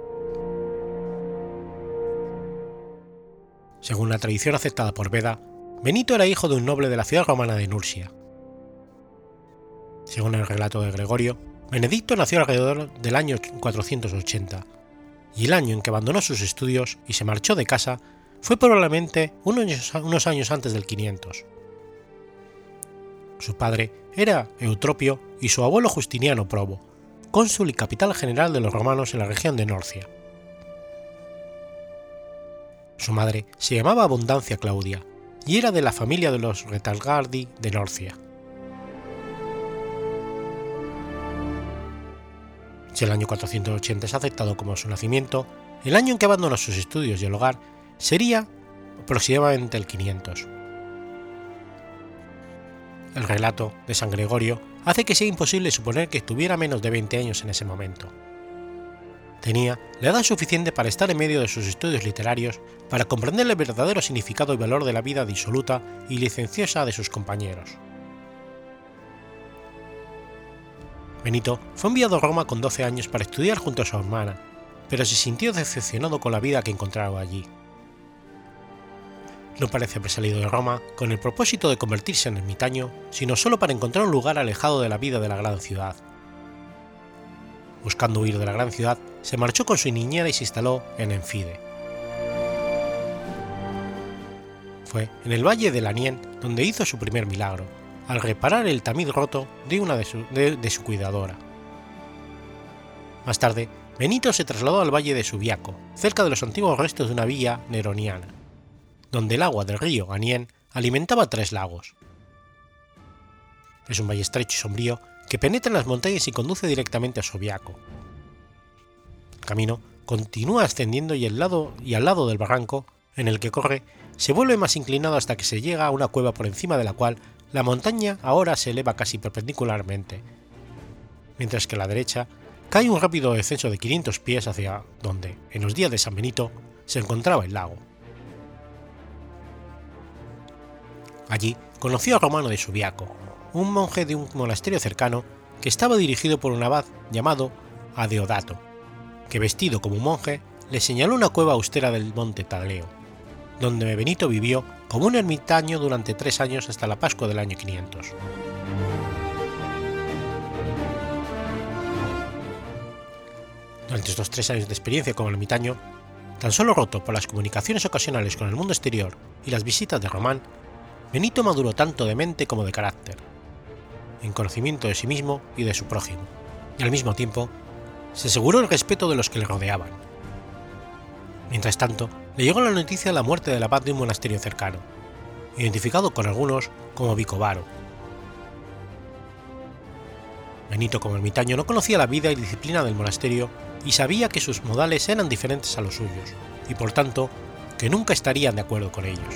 Según la tradición aceptada por Beda, Benito era hijo de un noble de la ciudad romana de Nursia. Según el relato de Gregorio, Benedicto nació alrededor del año 480, y el año en que abandonó sus estudios y se marchó de casa fue probablemente unos años antes del 500. Su padre era Eutropio y su abuelo Justiniano Probo, cónsul y capital general de los romanos en la región de Norcia. Su madre se llamaba Abundancia Claudia y era de la familia de los Retalgardi de Norcia. Si el año 480 es aceptado como su nacimiento, el año en que abandonó sus estudios y el hogar sería aproximadamente el 500. El relato de San Gregorio hace que sea imposible suponer que tuviera menos de 20 años en ese momento. Tenía la edad suficiente para estar en medio de sus estudios literarios, para comprender el verdadero significado y valor de la vida disoluta y licenciosa de sus compañeros. Benito fue enviado a Roma con 12 años para estudiar junto a su hermana, pero se sintió decepcionado con la vida que encontraba allí. No parece haber salido de Roma con el propósito de convertirse en ermitaño, sino solo para encontrar un lugar alejado de la vida de la gran ciudad. Buscando huir de la gran ciudad, se marchó con su niñera y se instaló en Enfide. Fue en el valle de Lanien donde hizo su primer milagro, al reparar el tamiz roto de su cuidadora. Más tarde, Benito se trasladó al valle de Subiaco, cerca de los antiguos restos de una villa neroniana, donde el agua del río Aniene alimentaba 3 lagos. Es un valle estrecho y sombrío que penetra en las montañas y conduce directamente a Subiaco. El camino continúa ascendiendo y al lado del barranco en el que corre se vuelve más inclinado hasta que se llega a una cueva por encima de la cual la montaña ahora se eleva casi perpendicularmente, mientras que a la derecha cae un rápido descenso de 500 pies hacia donde, en los días de San Benito, se encontraba el lago. Allí conoció a Romano de Subiaco, un monje de un monasterio cercano que estaba dirigido por un abad llamado Adeodato, que vestido como un monje le señaló una cueva austera del monte Taleo, donde Benito vivió como un ermitaño durante 3 años hasta la Pascua del año 500. Durante estos 3 años de experiencia como ermitaño, tan solo roto por las comunicaciones ocasionales con el mundo exterior y las visitas de Román, Benito maduró tanto de mente como de carácter, en conocimiento de sí mismo y de su prójimo, y al mismo tiempo se aseguró el respeto de los que le rodeaban. Mientras tanto, le llegó la noticia de la muerte del abad de un monasterio cercano, identificado con algunos como Vicovaro. Benito como ermitaño no conocía la vida y disciplina del monasterio y sabía que sus modales eran diferentes a los suyos, y por tanto, que nunca estarían de acuerdo con ellos.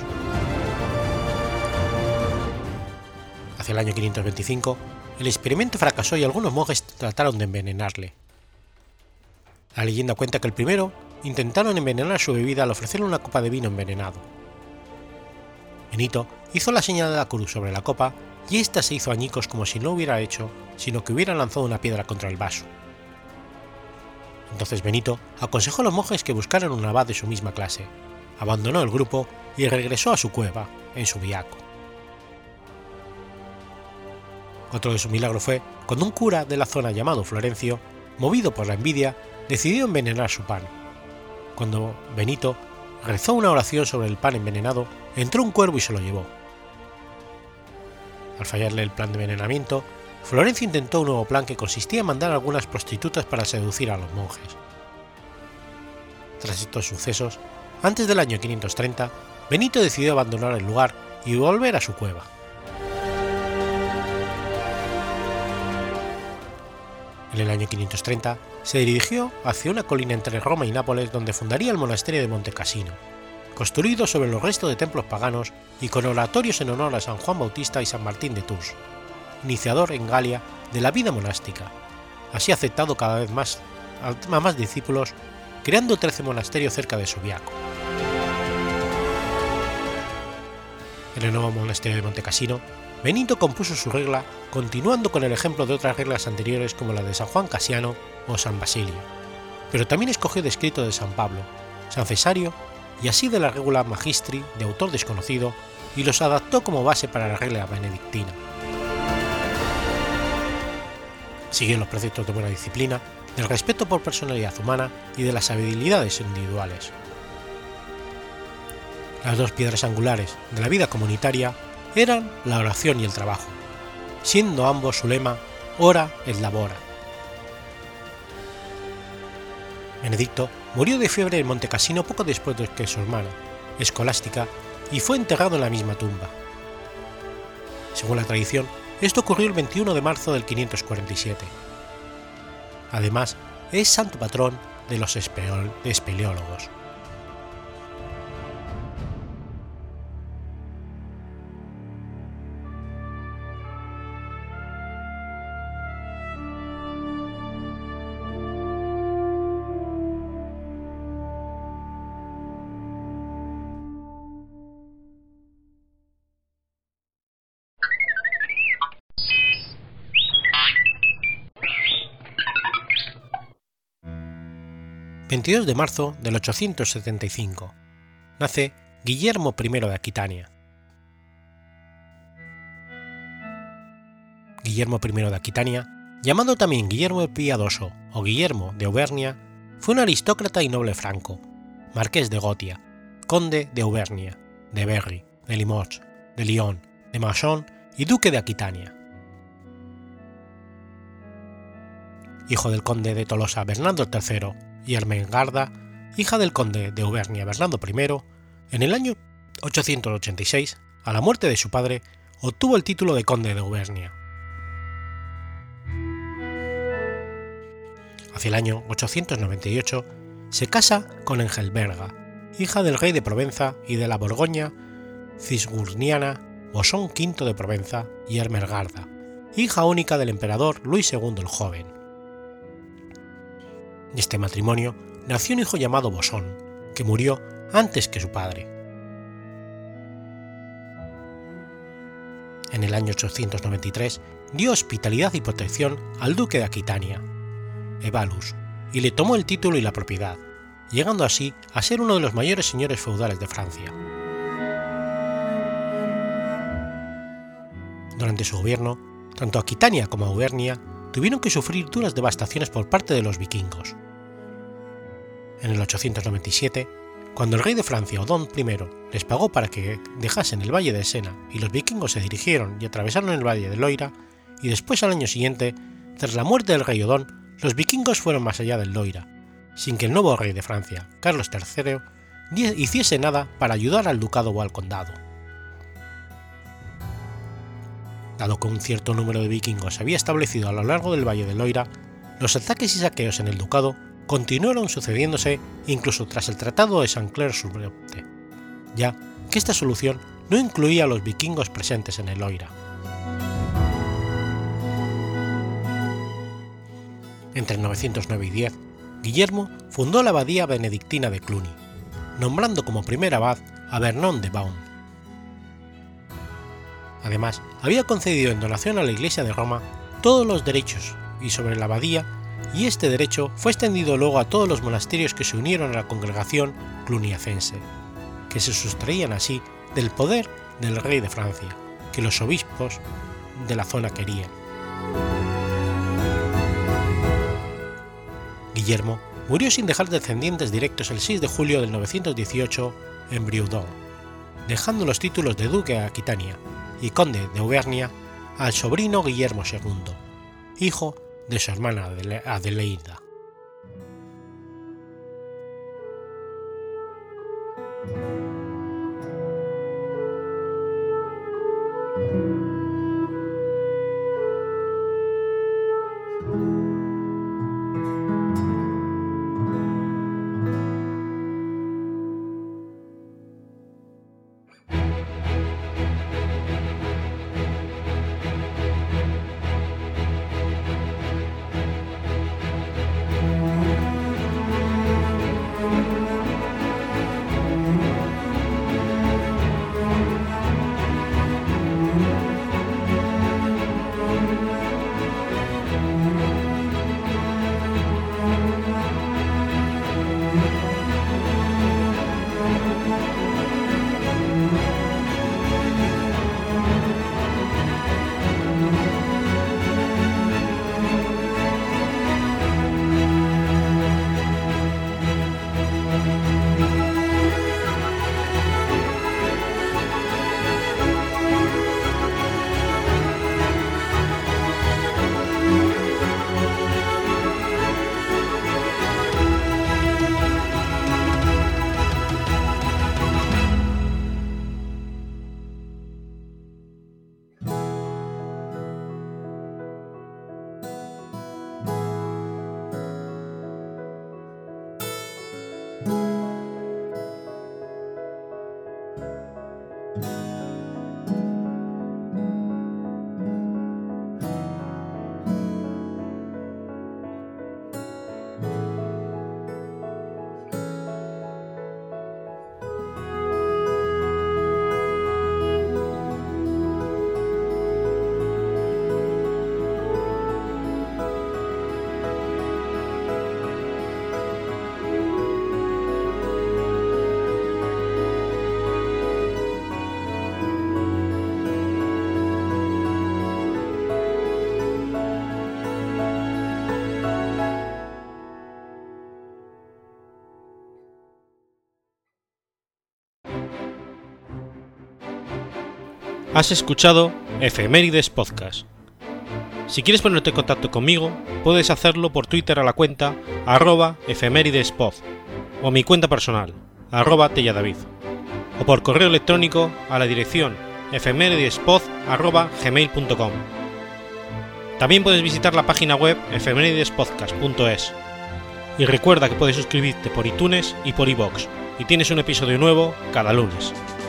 Hacia el año 525, el experimento fracasó y algunos monjes trataron de envenenarle. La leyenda cuenta que el primero intentaron envenenar su bebida al ofrecerle una copa de vino envenenado. Benito hizo la señal de la cruz sobre la copa y ésta se hizo añicos como si no lo hubiera hecho, sino que hubiera lanzado una piedra contra el vaso. Entonces Benito aconsejó a los monjes que buscaran un abad de su misma clase, abandonó el grupo y regresó a su cueva, en Subiaco. Otro de sus milagros fue cuando un cura de la zona llamado Florencio, movido por la envidia, decidió envenenar su pan. Cuando Benito rezó una oración sobre el pan envenenado, entró un cuervo y se lo llevó. Al fallarle el plan de envenenamiento, Florencio intentó un nuevo plan que consistía en mandar a algunas prostitutas para seducir a los monjes. Tras estos sucesos, antes del año 530, Benito decidió abandonar el lugar y volver a su cueva. En el año 530 se dirigió hacia una colina entre Roma y Nápoles donde fundaría el monasterio de Monte Cassino, construido sobre los restos de templos paganos y con oratorios en honor a San Juan Bautista y San Martín de Tours, iniciador en Galia de la vida monástica, así aceptado cada vez más a más discípulos, creando 13 monasterios cerca de Subiaco. En el nuevo monasterio de Monte Cassino, Benito compuso su regla continuando con el ejemplo de otras reglas anteriores como la de San Juan Casiano o San Basilio, pero también escogió de escrito de San Pablo, San Cesario y así de la regula Magistri de autor desconocido y los adaptó como base para la regla benedictina. Siguió los preceptos de buena disciplina, del respeto por personalidad humana y de las habilidades individuales. Las 2 piedras angulares de la vida comunitaria eran la oración y el trabajo, siendo ambos su lema ora et labora. Benedicto murió de fiebre en Monte Cassino poco después de que su hermana, Escolástica, y fue enterrado en la misma tumba. Según la tradición, esto ocurrió el 21 de marzo del 547. Además, es santo patrón de los espeleólogos. El 22 de marzo del 875 nace Guillermo I de Aquitania. Guillermo I de Aquitania, llamado también Guillermo el Piadoso o Guillermo de Auvernia, fue un aristócrata y noble franco, marqués de Gotia, conde de Auvernia, de Berry, de Limoges, de Lyon, de Macon y duque de Aquitania. Hijo del conde de Tolosa Bernardo III y Ermengarda, hija del conde de Auvernia Bernardo I, en el año 886, a la muerte de su padre, obtuvo el título de conde de Auvernia. Hacia el año 898 se casa con Engelberga, hija del rey de Provenza y de la Borgoña cisgurniana Bosón V de Provenza, y Ermengarda, hija única del emperador Luis II el Joven. De este matrimonio nació un hijo llamado Bosón, que murió antes que su padre. En el año 893 dio hospitalidad y protección al duque de Aquitania, Ebalus, y le tomó el título y la propiedad, llegando así a ser uno de los mayores señores feudales de Francia. Durante su gobierno, tanto Aquitania como Auvernia tuvieron que sufrir duras devastaciones por parte de los vikingos. En el 897, cuando el rey de Francia Odón I les pagó para que dejasen el valle de Sena y los vikingos se dirigieron y atravesaron el valle de Loira, y después al año siguiente, tras la muerte del rey Odón, los vikingos fueron más allá del Loira, sin que el nuevo rey de Francia, Carlos III, hiciese nada para ayudar al ducado o al condado. Dado que un cierto número de vikingos se había establecido a lo largo del valle del Loira, los ataques y saqueos en el ducado continuaron sucediéndose incluso tras el Tratado de Saint-Clair-sur-Meurthe, ya que esta solución no incluía a los vikingos presentes en el Loira. Entre 909 y 10, Guillermo fundó la abadía benedictina de Cluny, nombrando como primer abad a Vernon de Beaune. Además, había concedido en donación a la Iglesia de Roma todos los derechos y sobre la abadía, y este derecho fue extendido luego a todos los monasterios que se unieron a la congregación cluniacense, que se sustraían así del poder del rey de Francia, que los obispos de la zona querían. Guillermo murió sin dejar descendientes directos el 6 de julio del 918 en Briudon, dejando los títulos de duque de Aquitania y conde de Auvernia al sobrino Guillermo II, hijo de su hermana Adelaida. Has escuchado Efemérides Podcast. Si quieres ponerte en contacto conmigo, puedes hacerlo por Twitter a la cuenta @efemeridespod o a mi cuenta personal @telladavid, o por correo electrónico a la dirección efemeridespod@gmail.com. También puedes visitar la página web efemeridespodcast.es. Y recuerda que puedes suscribirte por iTunes y por iVoox, y tienes un episodio nuevo cada lunes.